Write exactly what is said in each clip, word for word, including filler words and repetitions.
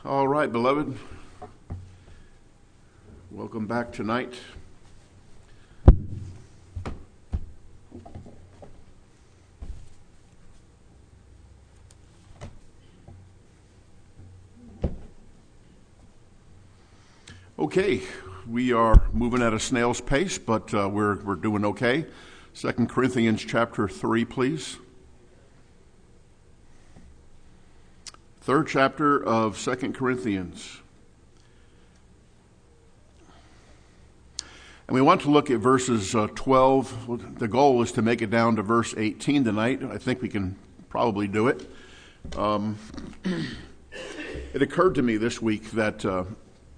All right, beloved. Welcome back tonight. Okay, we are moving at a snail's pace, but uh, we're we're doing okay. Second Corinthians chapter three, please. Third chapter of Second Corinthians. And we want to look at verses uh, twelve. The goal is to make it down to verse eighteen tonight. I think we can probably do it. Um, it occurred to me this week that uh,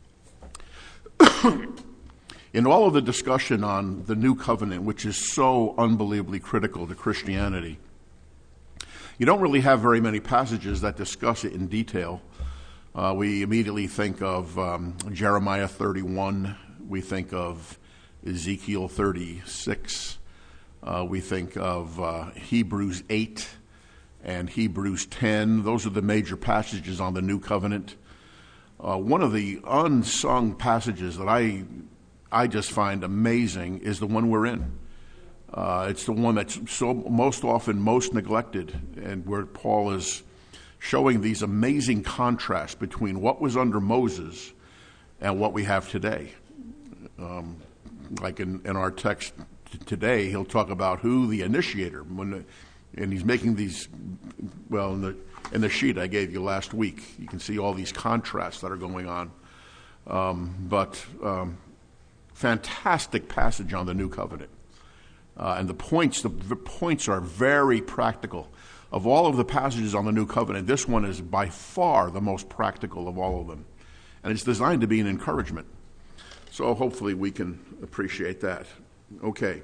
in all of the discussion on the New Covenant, which is so unbelievably critical to Christianity, you don't really have very many passages that discuss it in detail. Uh, we immediately think of um, Jeremiah thirty-one. We think of Ezekiel thirty-six. Uh, we think of uh, Hebrews eight and Hebrews ten. Those are the major passages on the New Covenant. Uh, one of the unsung passages that I I just find amazing is the one we're in. Uh, it's the one that's so most often most neglected, and where Paul is showing these amazing contrasts between what was under Moses and what we have today. Um, like in, in our text t- today, he'll talk about who the initiator, when the, and he's making these, well, in the, in the sheet I gave you last week, you can see all these contrasts that are going on. Um, but um, fantastic passage on the New Covenant. Uh, and the points, the, the points are very practical. Of all of the passages on the New Covenant, this one is by far the most practical of all of them. And it's designed to be an encouragement. So hopefully we can appreciate that. Okay.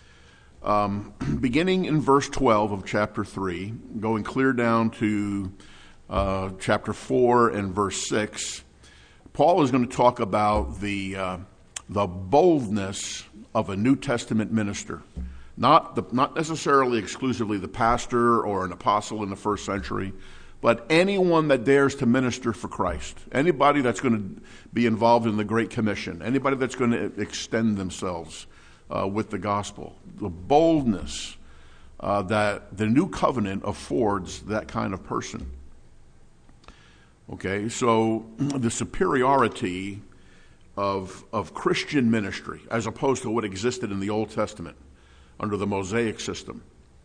Um, beginning in verse twelve of chapter three, going clear down to uh, chapter four and verse six, Paul is going to talk about the uh, the boldness of a New Testament minister. Not the, not necessarily exclusively the pastor or an apostle in the first century, but anyone that dares to minister for Christ. Anybody that's going to be involved in the Great Commission. Anybody that's going to extend themselves uh, with the gospel. The boldness uh, that the New Covenant affords that kind of person. Okay, so the superiority of, of Christian ministry as opposed to what existed in the Old Testament under the Mosaic system.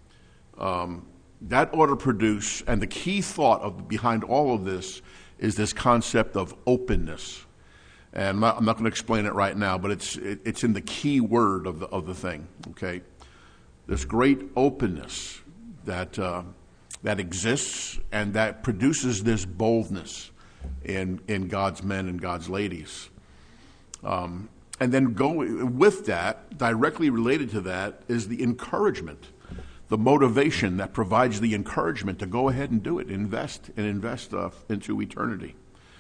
Um, that ought to produce, and the key thought of behind all of this is this concept of openness. And I'm not, I'm not going to explain it right now, but it's it, it's in the key word of the of the thing. Okay, this great openness that uh, that exists and that produces this boldness in in God's men and God's ladies. Um, and then go with that, directly related to that, is the encouragement. The motivation that provides the encouragement to go ahead and do it, invest and invest uh, into eternity.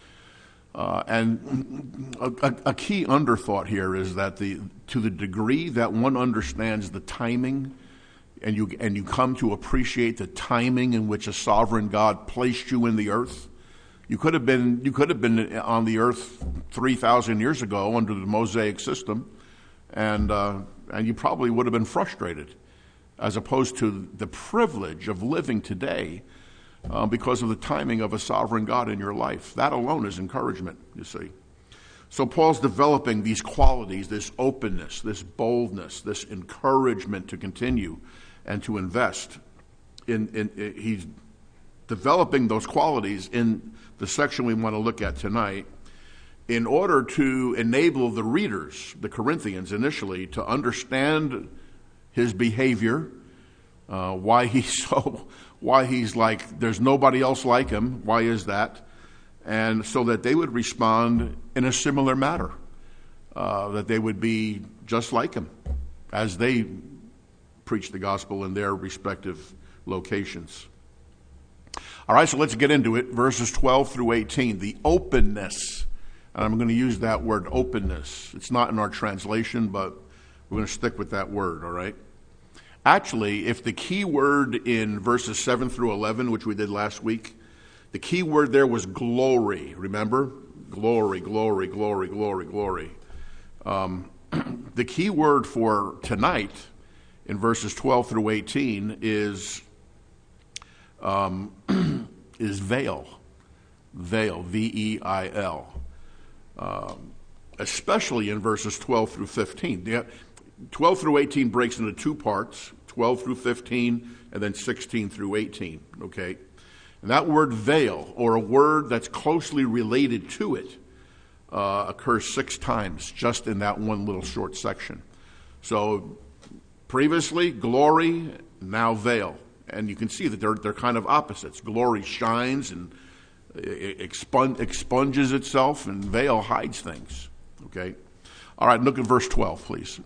Uh, and a, a key underthought here is that the to the degree that one understands the timing, and you and you come to appreciate the timing in which a sovereign God placed you in the earth, you could have been you could have been on the earth three thousand years ago under the Mosaic system, and uh, and you probably would have been frustrated, as opposed to the privilege of living today uh, because of the timing of a sovereign God in your life. That alone is encouragement, you see. So Paul's developing these qualities, this openness, this boldness, this encouragement to continue and to invest. In, in, in he's developing those qualities in the section we want to look at tonight in order to enable the readers, the Corinthians initially, to understand his behavior, uh, why he's so, why he's like, there's nobody else like him. Why is that? And so that they would respond in a similar manner, uh, that they would be just like him as they preach the gospel in their respective locations. All right, so let's get into it. Verses twelve through eighteen, the openness. And I'm going to use that word openness. It's not in our translation, but we're going to stick with that word, all right? Actually, if the key word in verses seven through eleven, which we did last week, The key word there was glory, remember? Glory, glory, glory, glory, glory. Um, the key word for tonight in verses twelve through eighteen is um, is veil. Veil, V E I L. Um, especially in verses twelve through fifteen. The, twelve through eighteen breaks into two parts, twelve through fifteen, and then sixteen through eighteen, okay? And that word veil, or a word that's closely related to it, uh, occurs six times just in that one little short section. So previously, glory, now veil. And you can see that they're, they're kind of opposites. Glory shines and expung, expunges itself, and veil hides things, okay? All right, look at verse twelve, please.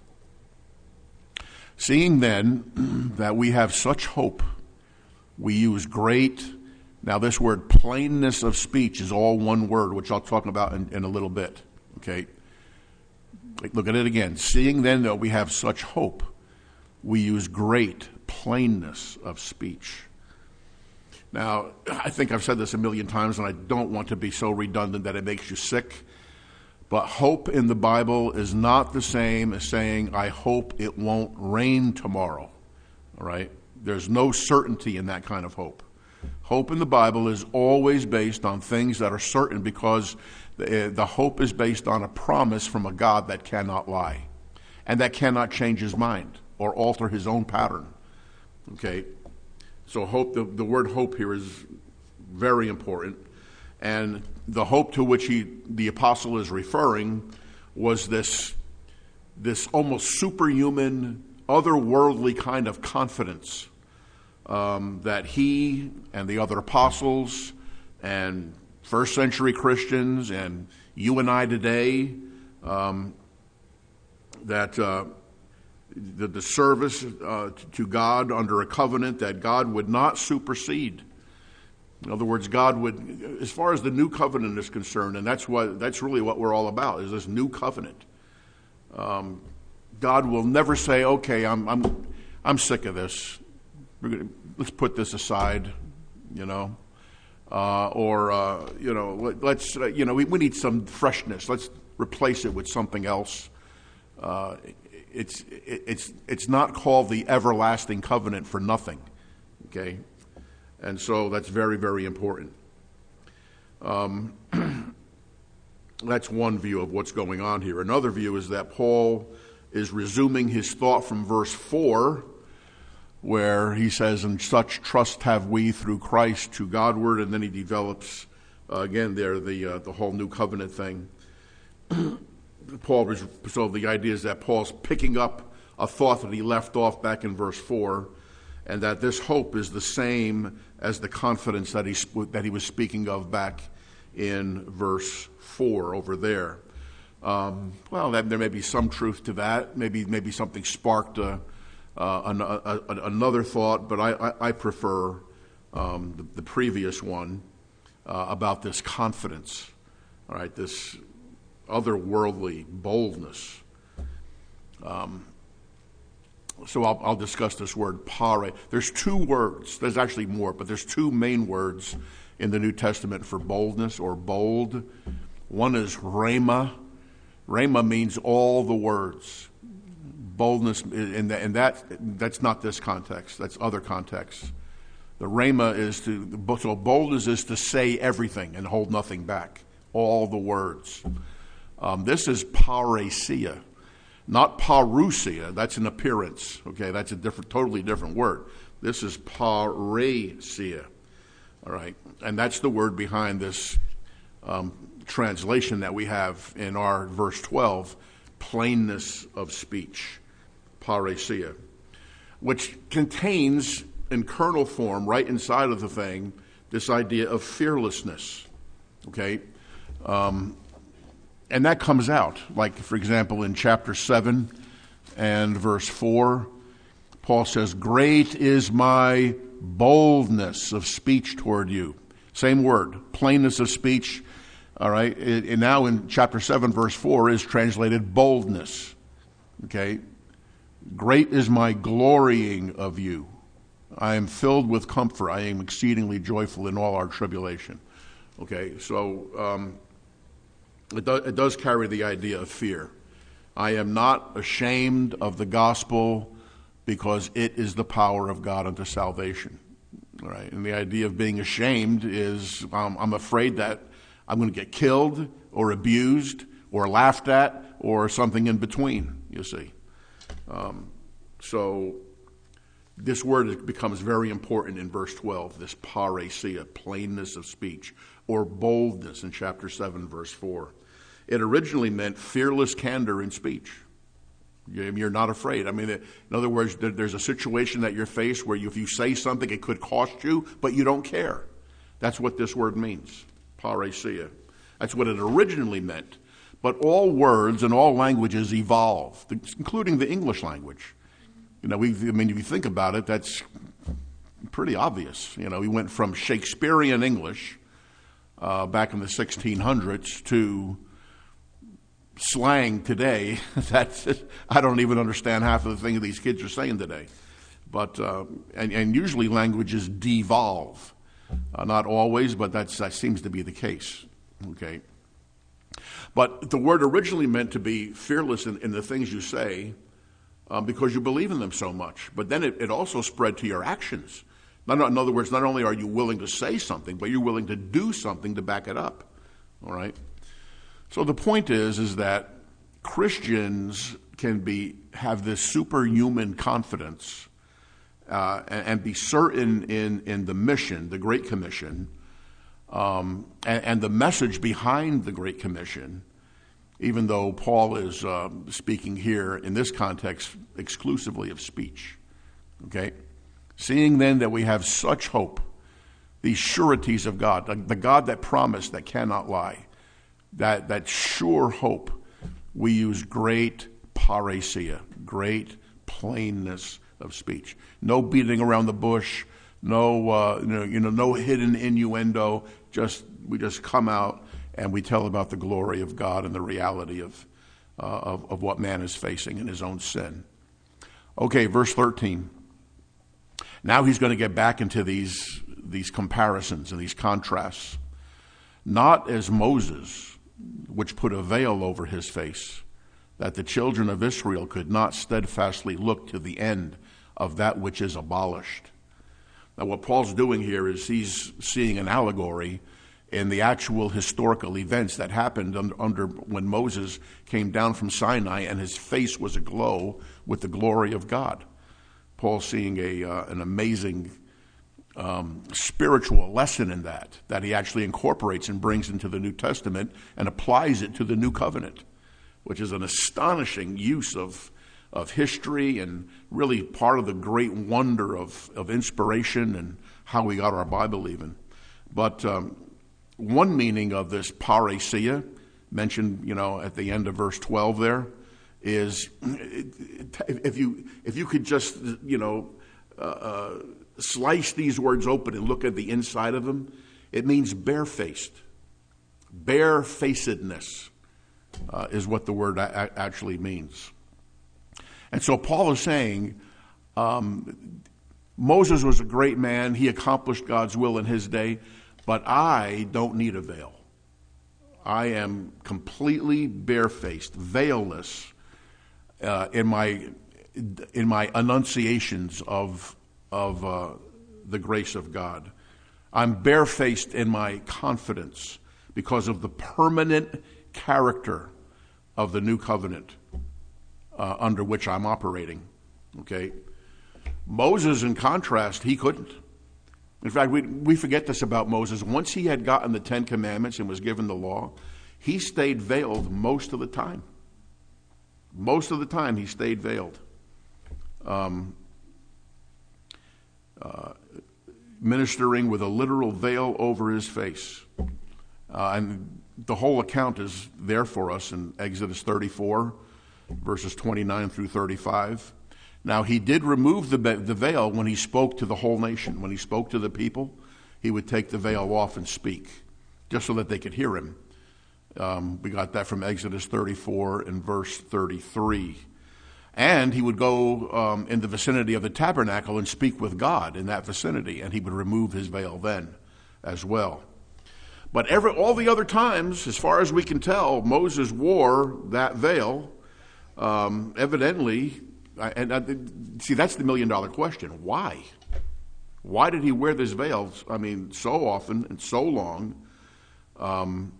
Seeing then that we have such hope, we use great, now this word plainness of speech is all one word, which I'll talk about in, in a little bit, okay? Look at it again. Seeing then that we have such hope, we use great plainness of speech. Now, I think I've said this a million times, and I don't want to be so redundant that it makes you sick, but hope in the Bible is not the same as saying, I hope it won't rain tomorrow, all right? There's no certainty in that kind of hope. Hope in the Bible is always based on things that are certain, because the, the hope is based on a promise from a God that cannot lie and that cannot change his mind or alter his own pattern, okay? So hope, the, the word hope here is very important. And the hope to which he, the apostle is referring was this, this almost superhuman, otherworldly kind of confidence um, that he and the other apostles and first century Christians and you and I today, um, that uh, the, the service uh, to God under a covenant, that God would not supersede. In other words, God would, as far as the new covenant is concerned, and that's what that's really what we're all about, is this new covenant. Um, God will never say, "Okay, I'm I'm I'm sick of this. We're gonna, let's put this aside," you know, uh, or uh, you know, let, let's uh, you know, we, we need some freshness. Let's replace it with something else. Uh, it's it, it's it's not called the everlasting covenant for nothing. Okay. And so that's very, very important. Um, that's one view of what's going on here. Another view is that Paul is resuming his thought from verse four, where he says, "And such trust have we through Christ to Godward," and then he develops uh, again there the uh, the whole new covenant thing. Paul, so the idea is that Paul's picking up a thought that he left off back in verse four, and that this hope is the same as the confidence that he that he was speaking of back in verse four over there. Um, well, that, there may be some truth to that. Maybe maybe something sparked a, uh, an, a, a, another thought, but I, I, I prefer um, the, the previous one uh, about this confidence. All right, this otherworldly boldness. Um, So I'll, I'll discuss this word pare. There's two words. There's actually more, but there's two main words in the New Testament for boldness or bold. One is rhema. Rhema means all the words. Boldness, and that, and that that's not this context. That's other contexts. The rhema is to, so boldness is to say everything and hold nothing back. All the words. Um, this is parousia. Not parousia, that's an appearance. Okay, that's a different, totally different word. This is parousia. All right, and that's the word behind this um, translation that we have in our verse twelve, plainness of speech, parousia, which contains in kernel form, right inside of the thing, this idea of fearlessness. Okay. Um, And that comes out, like, for example, in chapter seven and verse four, Paul says, "Great is my boldness of speech toward you." Same word, plainness of speech, all right? And now in chapter seven, verse four is translated boldness, okay? "Great is my glorying of you," I am filled with comfort. I am exceedingly joyful in all our tribulation. Okay, so um, it, do, it does carry the idea of fear. I am not ashamed of the gospel because it is the power of God unto salvation. All right, and the idea of being ashamed is um, I'm afraid that I'm going to get killed or abused or laughed at or something in between, you see. Um, so this word becomes very important in verse twelve, this parousia, plainness of speech, or boldness in chapter seven, verse four. It originally meant fearless candor in speech. You're not afraid. I mean, in other words, there's a situation that you're faced where you, if you say something, it could cost you, but you don't care. That's what this word means, parousia. That's what it originally meant. But all words and all languages evolve, including the English language. You know, we, I mean, if you think about it, that's pretty obvious. You know, we went from Shakespearean English uh, back in the sixteen hundreds to slang today. That's I don't even understand half of the things these kids are saying today. But uh, and, and usually languages devolve, uh, not always, but that's, that seems to be the case. Okay. But the word originally meant to be fearless in, in the things you say. Um, because you believe in them so much. But then it, it also spread to your actions. Not, in other words, not only are you willing to say something, but you're willing to do something to back it up. All right? So the point is, is that Christians can be have this superhuman confidence uh, and, and be certain in, in the mission, the Great Commission, um, and, and the message behind the Great Commission, even though Paul is uh, speaking here in this context exclusively of speech. Okay? Seeing then that we have such hope, these sureties of God, the, the God that promised, that cannot lie, that, that sure hope, we use great parousia, great plainness of speech. No beating around the bush, no, uh, you know, you know, no hidden innuendo. Just we just come out and we tell about the glory of God and the reality of, uh, of, of what man is facing in his own sin. Okay, verse thirteen. Now he's going to get back into these, these comparisons and these contrasts. Not as Moses, which put a veil over his face, that the children of Israel could not steadfastly look to the end of that which is abolished. Now what Paul's doing here is he's seeing an allegory in the actual historical events that happened under, under when Moses came down from Sinai and his face was aglow with the glory of God. Paul's seeing a uh, an amazing um, spiritual lesson in that, that he actually incorporates and brings into the New Testament and applies it to the New Covenant, which is an astonishing use of of history and really part of the great wonder of, of inspiration and how we got our Bible even. But um, one meaning of this parousia, mentioned, you know, at the end of verse twelve there, is if you if you could just, you know, uh, uh, slice these words open and look at the inside of them, it means barefaced. Barefacedness uh, is what the word a- actually means. And so Paul is saying, um, Moses was a great man. He accomplished God's will in his day. But I don't need a veil. I am completely barefaced, veilless uh, in my in my enunciations of of uh, the grace of God. I'm barefaced in my confidence because of the permanent character of the new covenant uh, under which I'm operating. Okay, Moses, in contrast, he couldn't. In fact, we we forget this about Moses. Once he had gotten the Ten Commandments and was given the law, he stayed veiled most of the time. Most of the time he stayed veiled. Um, uh, ministering with a literal veil over his face. Uh, and the whole account is there for us in Exodus thirty-four, verses twenty-nine through thirty-five. Now, he did remove the, the veil when he spoke to the whole nation. When he spoke to the people, he would take the veil off and speak, just so that they could hear him. Um, we got that from Exodus thirty-four and verse thirty-three. And he would go um, in the vicinity of the tabernacle and speak with God in that vicinity, and he would remove his veil then as well. But every, all the other times, as far as we can tell, Moses wore that veil, um, evidently. And uh, see, that's the million-dollar question. Why? Why did he wear this veil, I mean, so often and so long? Um,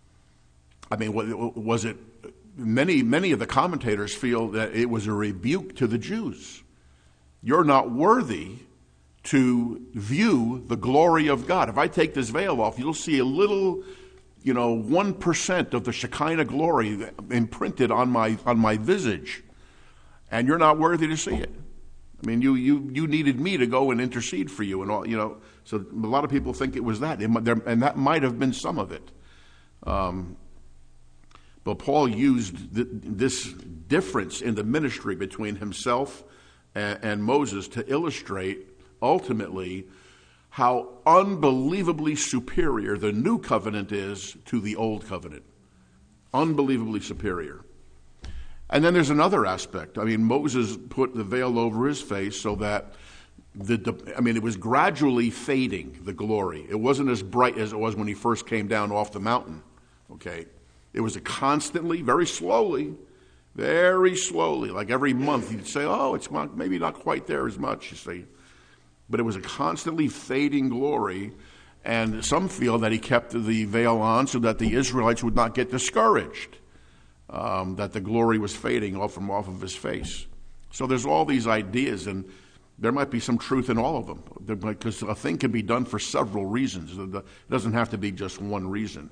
I mean, was it... Many, many of the commentators feel that it was a rebuke to the Jews. You're not worthy to view the glory of God. If I take this veil off, you'll see a little, you know, one percent of the Shekinah glory imprinted on my on my visage, and you're not worthy to see it. I mean, you you you needed me to go and intercede for you, and all, you know. So a lot of people think it was that, and that might have been some of it. Um, But Paul used th- this difference in the ministry between himself and, and Moses to illustrate, ultimately, how unbelievably superior the new covenant is to the old covenant. Unbelievably superior. And then there's another aspect. I mean, Moses put the veil over his face so that, the, I mean, it was gradually fading, the glory. It wasn't as bright as it was when he first came down off the mountain, okay? It was a constantly, very slowly, very slowly, like every month you'd say, oh, it's not, maybe not quite there as much, you see. But it was a constantly fading glory, and some feel that he kept the veil on so that the Israelites would not get discouraged, um, that the glory was fading off from off of his face. So there's all these ideas, and there might be some truth in all of them, because a thing can be done for several reasons. It doesn't have to be just one reason.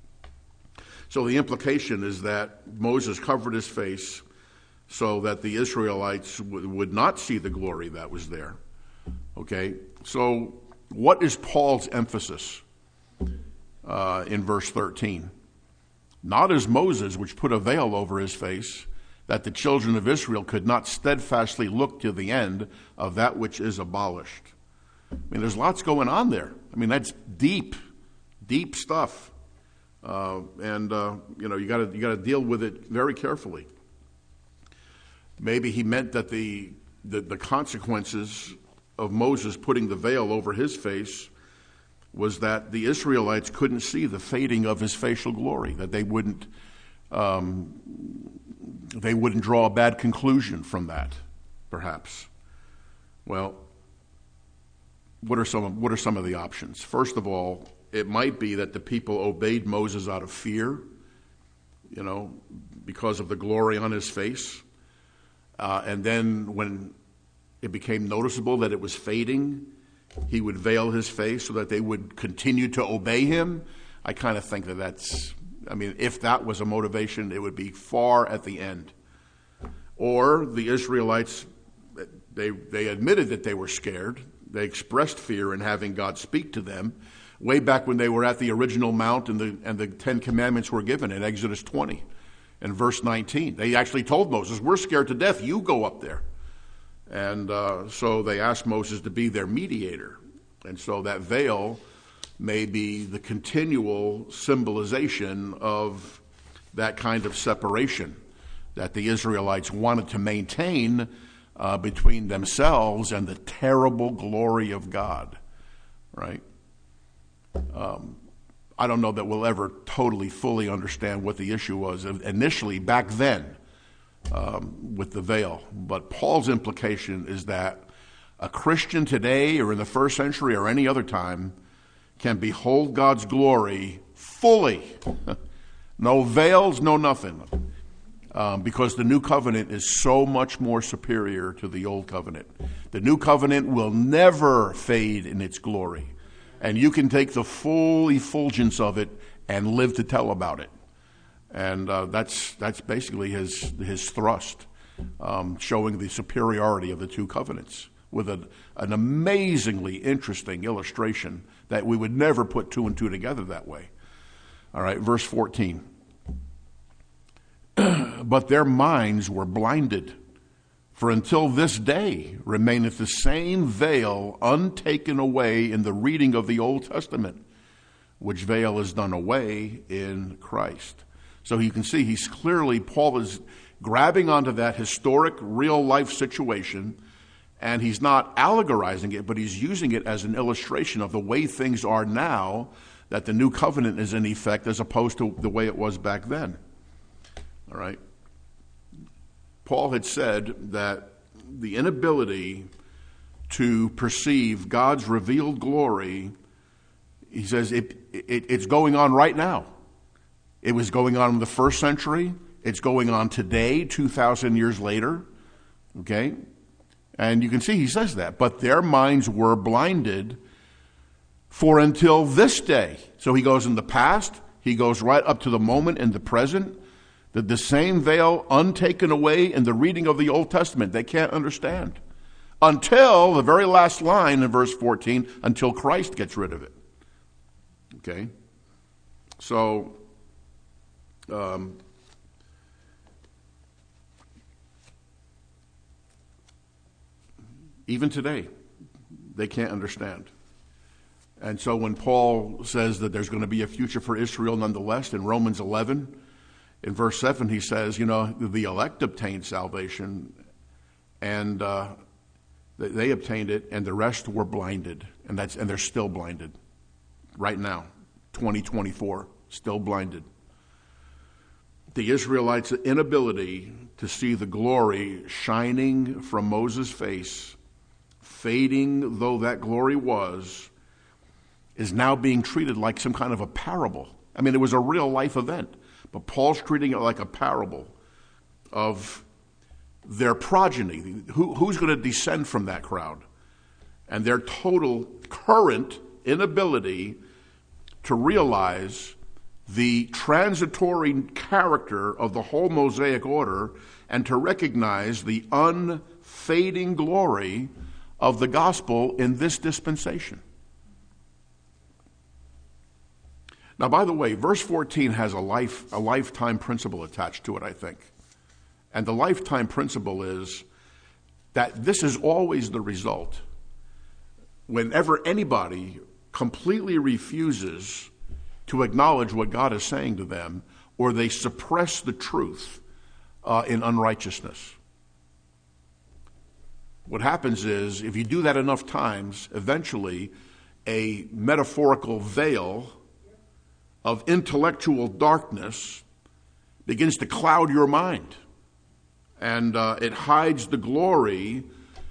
So the implication is that Moses covered his face so that the Israelites w- would not see the glory that was there. Okay, so what is Paul's emphasis uh, in verse thirteen? Not as Moses, which put a veil over his face, that the children of Israel could not steadfastly look to the end of that which is abolished. I mean, there's lots going on there. I mean, that's deep, deep stuff. Uh, and uh, you know, you got to you got to deal with it very carefully. Maybe he meant that the, the the consequences of Moses putting the veil over his face was that the Israelites couldn't see the fading of his facial glory, that they wouldn't um, they wouldn't draw a bad conclusion from that, perhaps. Well, what are some of, what are some of the options? First of all, it might be that the people obeyed Moses out of fear, you know, because of the glory on his face. Uh, and then when it became noticeable that it was fading, he would veil his face so that they would continue to obey him. I kind of think that that's, I mean, if that was a motivation, it would be far at the end. Or the Israelites, they they admitted that they were scared. They expressed fear in having God speak to them way back when they were at the original mount and the and the Ten Commandments were given in Exodus twenty and verse nineteen. They actually told Moses, we're scared to death, you go up there. And uh, so they asked Moses to be their mediator. And so that veil may be the continual symbolization of that kind of separation that the Israelites wanted to maintain uh, between themselves and the terrible glory of God, right? Um, I don't know that we'll ever totally, fully understand what the issue was initially back then um, with the veil. But Paul's implication is that a Christian today or in the first century or any other time can behold God's glory fully. No veils, no nothing. Um, because the new covenant is so much more superior to the old covenant. The new covenant will never fade in its glory. And you can take the full effulgence of it and live to tell about it. And uh, that's that's basically his his thrust, um, showing the superiority of the two covenants with a, an amazingly interesting illustration that we would never put two and two together that way. All right, verse fourteen. But their minds were blinded, for until this day remaineth the same veil untaken away in the reading of the Old Testament, which veil is done away in Christ. So you can see he's clearly, Paul is grabbing onto that historic, real-life situation, and he's not allegorizing it, but he's using it as an illustration of the way things are now, that the new covenant is in effect, as opposed to the way it was back then. All right? Paul had said that the inability to perceive God's revealed glory, he says it, it, it's going on right now. It was going on in the first century. It's going on today, two thousand years later. Okay? And you can see he says that. But their minds were blinded for until this day. So he goes in the past. He goes right up to the moment in the present. That the same veil untaken away in the reading of the Old Testament. They can't understand. Until the very last line in verse fourteen, until Christ gets rid of it. Okay? So, um, even today, they can't understand. And so when Paul says that there's going to be a future for Israel nonetheless, in Romans eleven, in verse seven, he says, you know, the elect obtained salvation, and uh, they obtained it, and the rest were blinded, and that's and they're still blinded right now, twenty twenty-four, still blinded. The Israelites' inability to see the glory shining from Moses' face, fading though that glory was, is now being treated like some kind of a parable. I mean, it was a real life event, but Paul's treating it like a parable of their progeny. Who, who's going to descend from that crowd? And their total current inability to realize the transitory character of the whole Mosaic order and to recognize the unfading glory of the gospel in this dispensation. Now, by the way, verse fourteen has a life, a lifetime principle attached to it, I think. And the lifetime principle is that this is always the result. Whenever anybody completely refuses to acknowledge what God is saying to them, or they suppress the truth uh, in unrighteousness. What happens is, if you do that enough times, eventually a metaphorical veil of intellectual darkness begins to cloud your mind. And uh, it hides the glory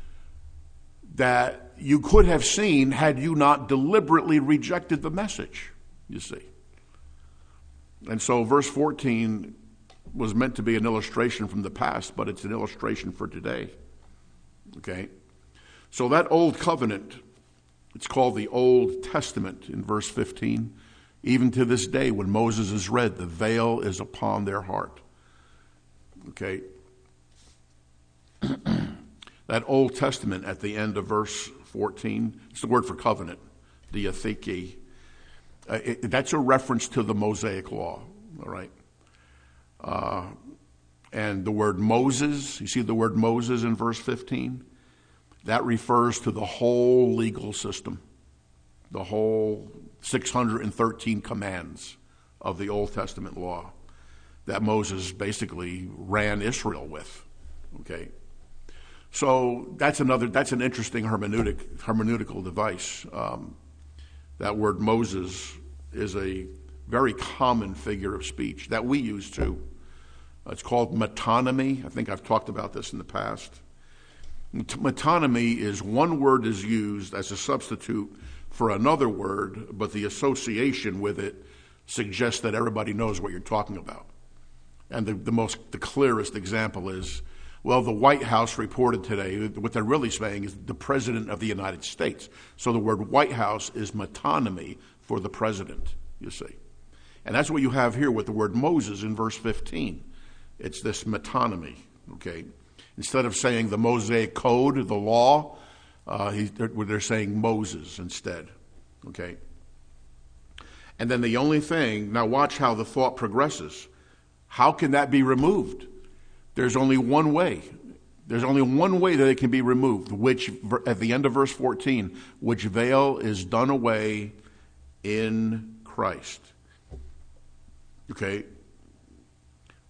that you could have seen had you not deliberately rejected the message, you see. And so verse fourteen was meant to be an illustration from the past, but it's an illustration for today. Okay? So that old covenant, it's called the Old Testament in verse fifteen. Even to this day, when Moses is read, the veil is upon their heart. Okay? That Old Testament at the end of verse fourteen, it's the word for covenant, diatheke. Uh, it, that's a reference to the Mosaic law, all right? Uh, and the word Moses, you see the word Moses in verse fifteen? That refers to the whole legal system, the whole six hundred thirteen commands of the Old Testament law that Moses basically ran Israel with, okay? So that's another, that's an interesting hermeneutic, hermeneutical device. Um, that word Moses is a very common figure of speech that we use too. It's called metonymy. I think I've talked about this in the past. Metonymy is one word is used as a substitute for another word, but the association with it suggests that everybody knows what you're talking about. And the, the most, the clearest example is, well, the White House reported today, what they're really saying is the President of the United States. So the word White House is metonymy for the President, you see. And that's what you have here with the word Moses in verse fifteen. It's this metonymy, okay? Instead of saying the Mosaic Code, the law, uh, he, they're, they're saying Moses instead, okay? And then the only thing, now watch how the thought progresses. How can that be removed? There's only one way. There's only one way that it can be removed, which, at the end of verse fourteen, which veil is done away in Christ. Okay?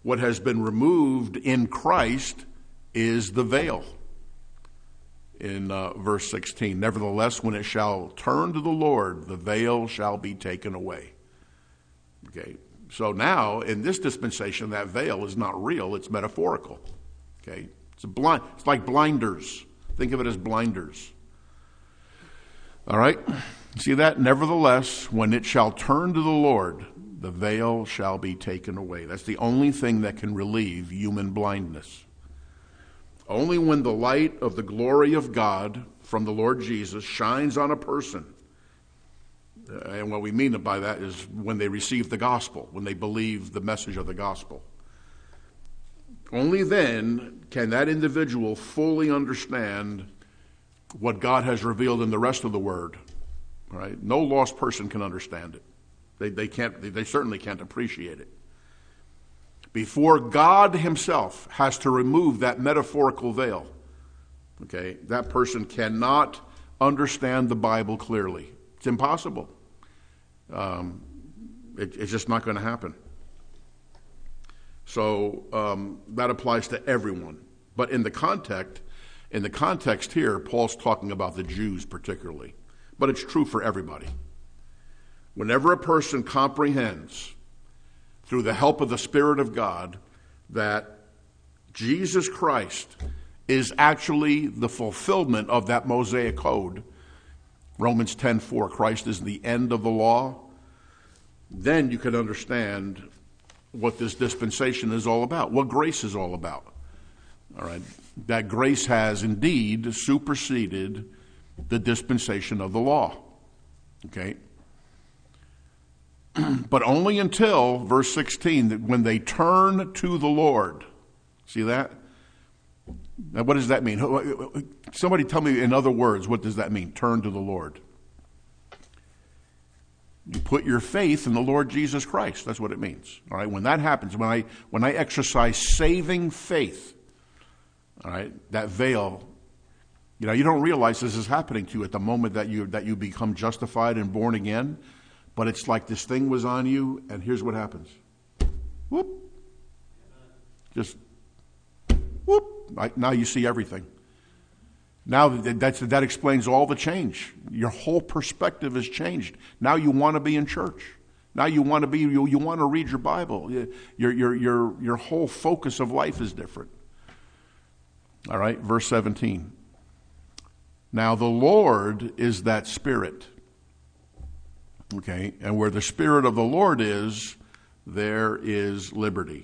What has been removed in Christ is the veil. In uh, verse sixteen, nevertheless, when it shall turn to the Lord, the veil shall be taken away. Okay, so now in this dispensation, that veil is not real; it's metaphorical. Okay, it's a blind. It's like blinders. Think of it as blinders. All right, see that? Nevertheless, when it shall turn to the Lord, the veil shall be taken away. That's the only thing that can relieve human blindness. Only when the light of the glory of God from the Lord Jesus shines on a person, uh, and what we mean by that is when they receive the gospel, when they believe the message of the gospel. Only then can that individual fully understand what God has revealed in the rest of the Word. Right? No lost person can understand it. They, they can't. They certainly can't appreciate it. Before God himself has to remove that metaphorical veil, okay, that person cannot understand the Bible clearly. It's impossible. Um, it, it's just not going to happen. So um, that applies to everyone. But in the context, in the context here, Paul's talking about the Jews particularly. But it's true for everybody. Whenever a person comprehends through the help of the Spirit of God that Jesus Christ is actually the fulfillment of that Mosaic code, Romans ten four, Christ is the end of the law, then you can understand what this dispensation is all about, what grace is all about. All right, that grace has indeed superseded the dispensation of the law. Okay? But only until, verse sixteen, that when they turn to the Lord. See that? Now, what does that mean? Somebody tell me in other words, what does that mean? Turn to the Lord. You put your faith in the Lord Jesus Christ. That's what it means. All right. When that happens, when I when I exercise saving faith, all right, that veil, you know, you don't realize this is happening to you at the moment that you that you become justified and born again. But it's like this thing was on you, and here's what happens. Whoop. Just whoop. Right, now you see everything. Now that, that's, that explains all the change. Your whole perspective has changed. Now you want to be in church. Now you want to be. You, you want to read your Bible. Your your your your whole focus of life is different. All right, verse seventeen. Now the Lord is that Spirit. Okay, and where the Spirit of the Lord is, there is liberty.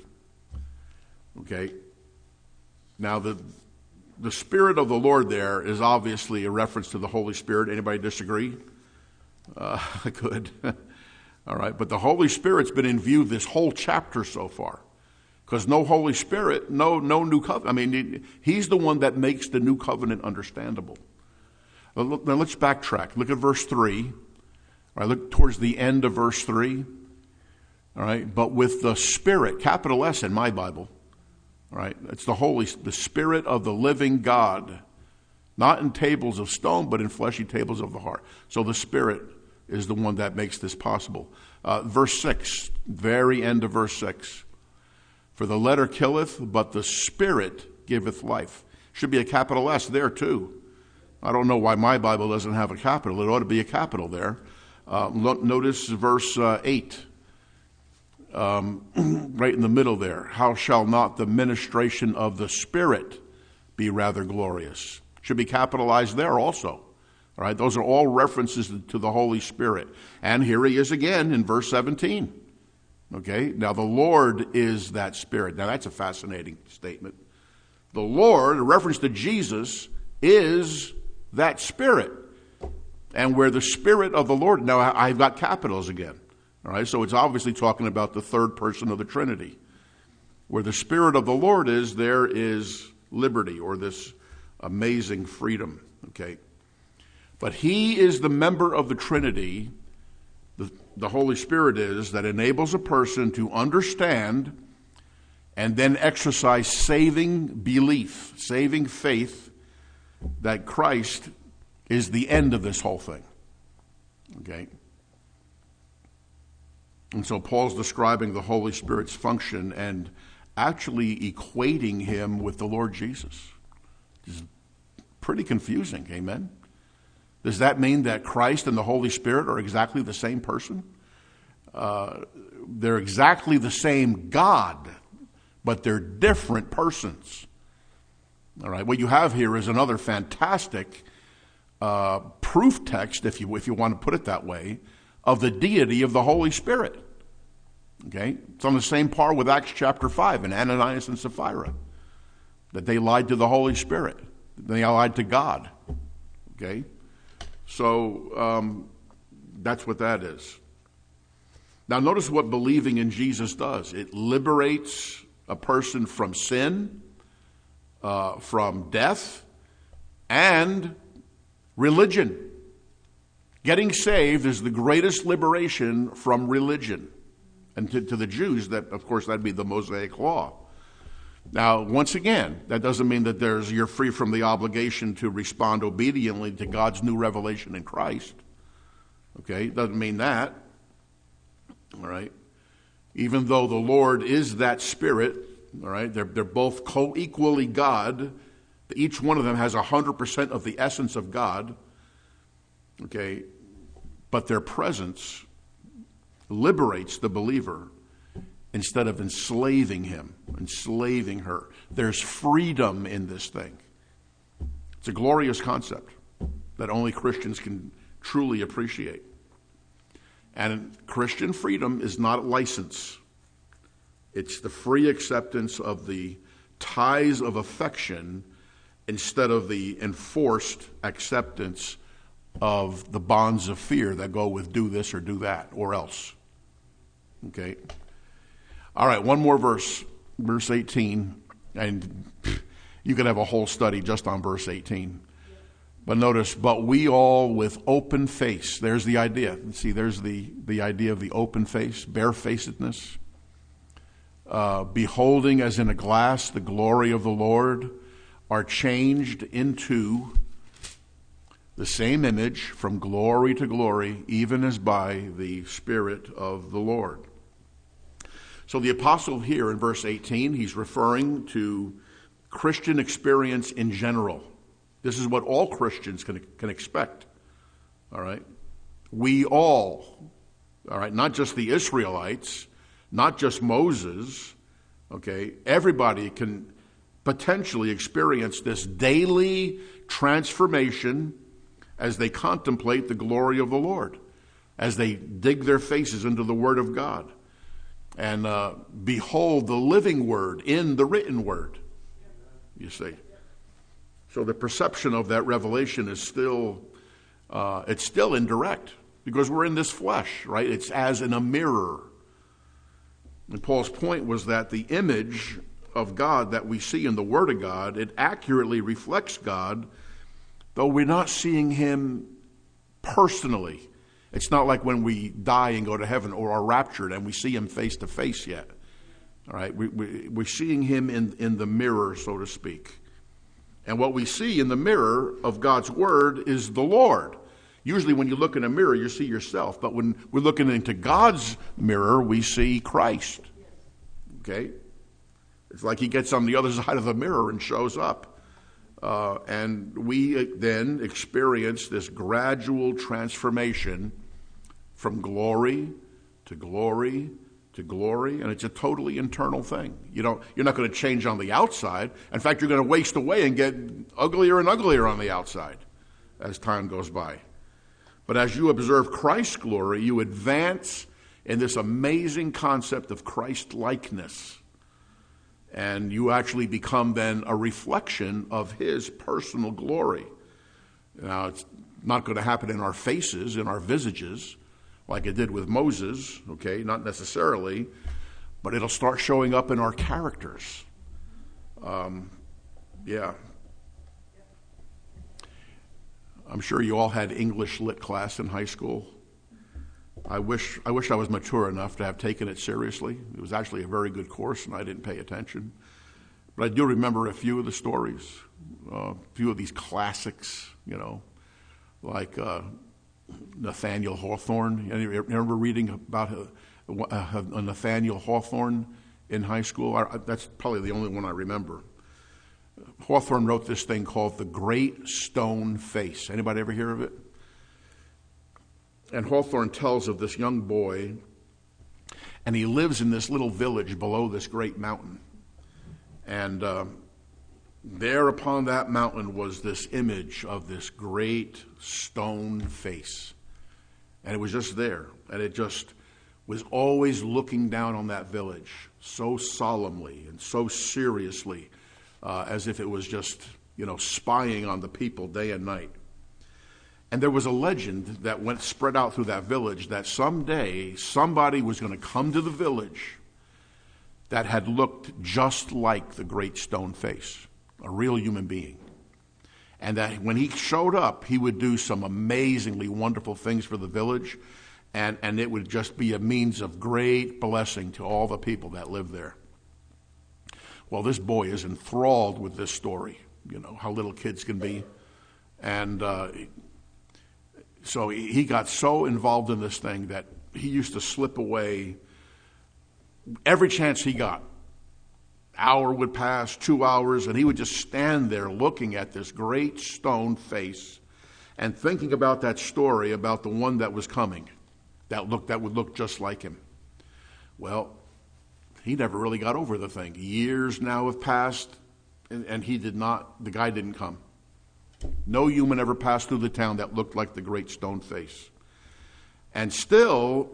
Okay, now the the Spirit of the Lord there is obviously a reference to the Holy Spirit. Anybody disagree? Uh, good. All right, but the Holy Spirit's been in view this whole chapter so far, because no Holy Spirit, no no new covenant. I mean, he's the one that makes the new covenant understandable. Now let's backtrack. Look at verse three. All right, look towards the end of verse three. All right, but with the Spirit, capital S in my Bible. All right, it's the Holy, the Spirit of the living God, not in tables of stone, but in fleshy tables of the heart. So the Spirit is the one that makes this possible. Uh, verse six, very end of verse six. For the letter killeth, but the Spirit giveth life. Should be a capital S there too. I don't know why my Bible doesn't have a capital. It ought to be a capital there. Uh, notice verse uh, eight, um, right in the middle there. How shall not the ministration of the Spirit be rather glorious? Should be capitalized there also. All right, those are all references to the Holy Spirit. And here he is again in verse seventeen. Okay, now the Lord is that Spirit. Now that's a fascinating statement. The Lord, a reference to Jesus, is that Spirit. And where the Spirit of the Lord, now I've got capitals again. All right, so it's obviously talking about the third person of the Trinity. Where the Spirit of the Lord is, there is liberty, or this amazing freedom. Okay, but he is the member of the Trinity, the, the Holy Spirit is, that enables a person to understand and then exercise saving belief, saving faith that Christ is the end of this whole thing. Okay? And so Paul's describing the Holy Spirit's function and actually equating him with the Lord Jesus. It's pretty confusing, amen? Does that mean that Christ and the Holy Spirit are exactly the same person? Uh, they're exactly the same God, but they're different persons. All right, what you have here is another fantastic uh, proof text, if you if you want to put it that way, of the deity of the Holy Spirit. Okay, it's on the same par with Acts chapter five and Ananias and Sapphira, that they lied to the Holy Spirit, they lied to God. Okay, so um, that's what that is. Now, notice what believing in Jesus does. It liberates a person from sin, uh, from death, and religion. Getting saved is the greatest liberation from religion. And to, to the Jews, that of course, that'd be the Mosaic Law. Now, once again, that doesn't mean that there's you're free from the obligation to respond obediently to God's new revelation in Christ. Okay, doesn't mean that. All right. Even though the Lord is that Spirit, all right, they're, they're both co-equally God. Each one of them has one hundred percent of the essence of God. Okay. But their presence liberates the believer instead of enslaving him, enslaving her. There's freedom in this thing. It's a glorious concept that only Christians can truly appreciate. And Christian freedom is not license. It's the free acceptance of the ties of affection instead of the enforced acceptance of the bonds of fear that go with do this or do that or else. Okay. All right, one more verse, verse eighteen. And you could have a whole study just on verse eighteen. But notice, but we all with open face. There's the idea. See, there's the, the idea of the open face, barefacedness. Uh, beholding as in a glass the glory of the Lord, are changed into the same image from glory to glory, even as by the Spirit of the Lord. So the apostle here in verse eighteen, he's referring to Christian experience in general. This is what all Christians can, can expect. All right? We all, all right, not just the Israelites, not just Moses, okay? Everybody can potentially experience this daily transformation as they contemplate the glory of the Lord, as they dig their faces into the Word of God and uh, behold the living Word in the written Word, you see. So the perception of that revelation is still, uh, it's still indirect because we're in this flesh, right? It's as in a mirror. And Paul's point was that the image of God that we see in the Word of God, it accurately reflects God, though we're not seeing Him personally. It's not like when we die and go to heaven or are raptured and we see Him face to face yet. All right, we, we, we're seeing Him in, in the mirror, so to speak. And what we see in the mirror of God's Word is the Lord. Usually when you look in a mirror, you see yourself. But when we're looking into God's mirror, we see Christ. Okay? It's like He gets on the other side of the mirror and shows up. Uh, and we then experience this gradual transformation from glory to glory to glory, and it's a totally internal thing. You don't, you're not going to change on the outside. In fact, you're going to waste away and get uglier and uglier on the outside as time goes by. But as you observe Christ's glory, you advance in this amazing concept of Christ-likeness. And you actually become then a reflection of His personal glory. Now, it's not going to happen in our faces, in our visages, like it did with Moses, okay, not necessarily, but it'll start showing up in our characters. Um, yeah. I'm sure you all had English lit class in high school. I wish I wish I was mature enough to have taken it seriously. It was actually a very good course, and I didn't pay attention. But I do remember a few of the stories, uh, a few of these classics, you know, like uh, Nathaniel Hawthorne. You remember reading about a, a Nathaniel Hawthorne in high school. I, that's probably the only one I remember. Hawthorne wrote this thing called The Great Stone Face. Anybody ever hear of it? And Hawthorne tells of this young boy, and he lives in this little village below this great mountain. And uh, there upon that mountain was this image of this great stone face. And it was just there. And it just was always looking down on that village so solemnly and so seriously, uh, as if it was just, you know, spying on the people day and night. And there was a legend that went spread out through that village that someday somebody was going to come to the village that had looked just like the great stone face, a real human being. And that when he showed up, he would do some amazingly wonderful things for the village, and, and it would just be a means of great blessing to all the people that live there. Well, this boy is enthralled with this story, you know, how little kids can be. And uh, so he got so involved in this thing that he used to slip away every chance he got. Hour would pass, two hours, and he would just stand there looking at this great stone face and thinking about that story about the one that was coming, that looked that would look just like him. Well, he never really got over the thing. Years now have passed, and, and he did not, the guy didn't come. No human ever passed through the town that looked like the great stone face. And still,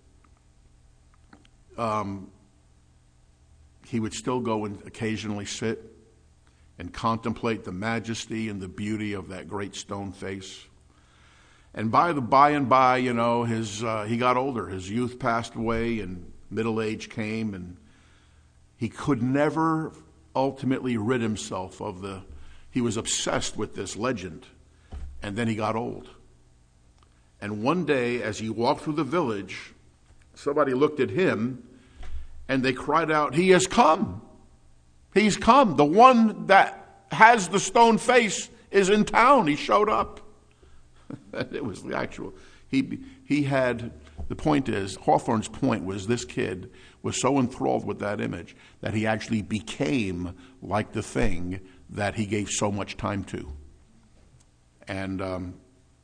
um, he would still go and occasionally sit and contemplate the majesty and the beauty of that great stone face. And by the by and by, you know, his uh, he got older. His youth passed away, and middle age came, and he could never ultimately rid himself of the. He was obsessed with this legend, and then he got old. And one day, as he walked through the village, somebody looked at him, and they cried out, "He has come! He's come! The one that has the stone face is in town. He showed up." It was the actual. He he had. The point is, Hawthorne's point was this kid was so enthralled with that image that he actually became like the thing that he gave so much time to. And um,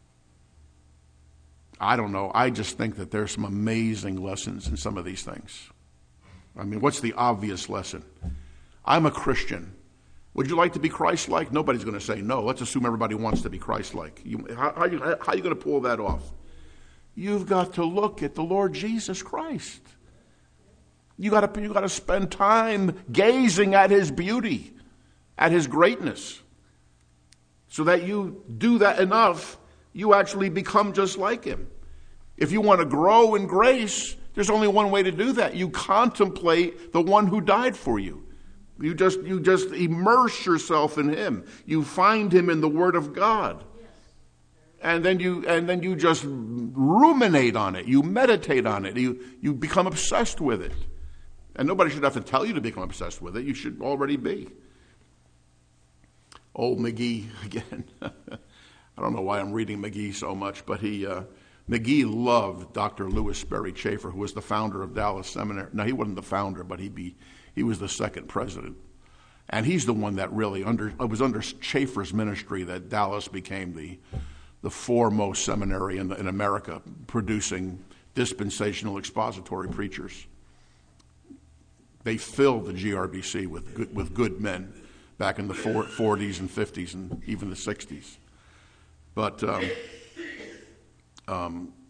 I don't know. I just think that there's some amazing lessons in some of these things. I mean, what's the obvious lesson? I'm a Christian. Would you like to be Christ-like? Nobody's going to say no. Let's assume everybody wants to be Christ-like. You, how, how, you, how are you going to pull that off? You've got to look at the Lord Jesus Christ. You got to you got to spend time gazing at his beauty, at his greatness, so that you do that enough, you actually become just like him. If you want to grow in grace, there's only one way to do that. You contemplate the one who died for you. You just you just immerse yourself in him. You find him in the Word of God. And then you and then you just ruminate on it. You meditate on it. You you become obsessed with it. And nobody should have to tell you to become obsessed with it. You should already be. Old McGee again. I don't know why I'm reading McGee so much, but he uh, McGee loved Doctor Lewis Sperry Chafer, who was the founder of Dallas Seminary. No, he wasn't the founder, but he be he was the second president. And he's the one that really under it was under Chafer's ministry that Dallas became the the foremost seminary in, in America, producing dispensational expository preachers. They filled the G R B C with good, with good men back in the forties and fifties and even the sixties. But um, um,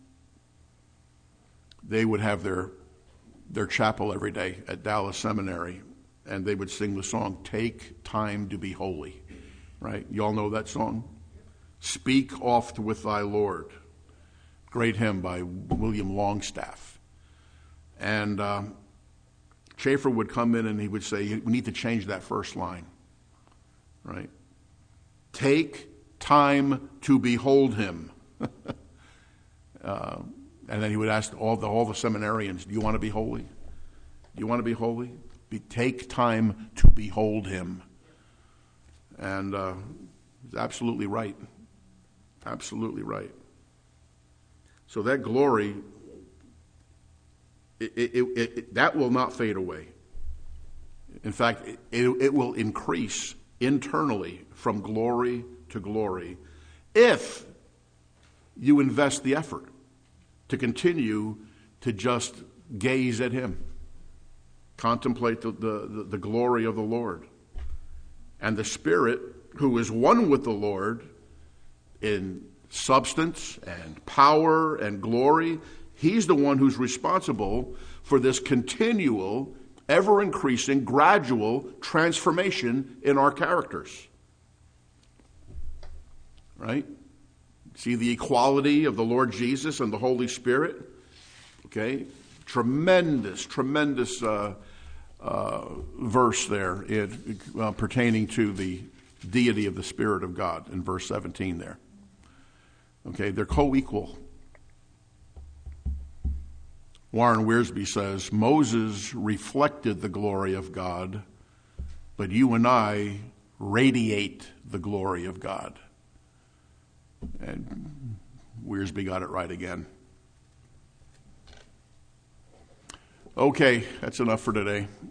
they would have their their chapel every day at Dallas Seminary, and they would sing the song, "Take Time to Be Holy." Right? You all know that song? "Speak oft with thy Lord." Great hymn by William Longstaff. And um, Chafer would come in and he would say, we need to change that first line. Right? Take time to behold him. uh, and then he would ask all the, all the seminarians, do you want to be holy? Do you want to be holy? Be, take time to behold him. And uh, he's absolutely right. Absolutely right. So that glory, it, it, it, it, that will not fade away. In fact, it, it will increase internally from glory to glory if you invest the effort to continue to just gaze at him, contemplate the, the, the glory of the Lord. And the Spirit, who is one with the Lord in substance and power and glory, he's the one who's responsible for this continual, ever-increasing, gradual transformation in our characters. Right? See the equality of the Lord Jesus and the Holy Spirit? Okay? Tremendous, tremendous uh, uh, verse there in, uh, pertaining to the deity of the Spirit of God in verse seventeen there. Okay, they're co-equal. Warren Wiersbe says, Moses reflected the glory of God, but you and I radiate the glory of God. And Wiersbe got it right again. Okay, that's enough for today.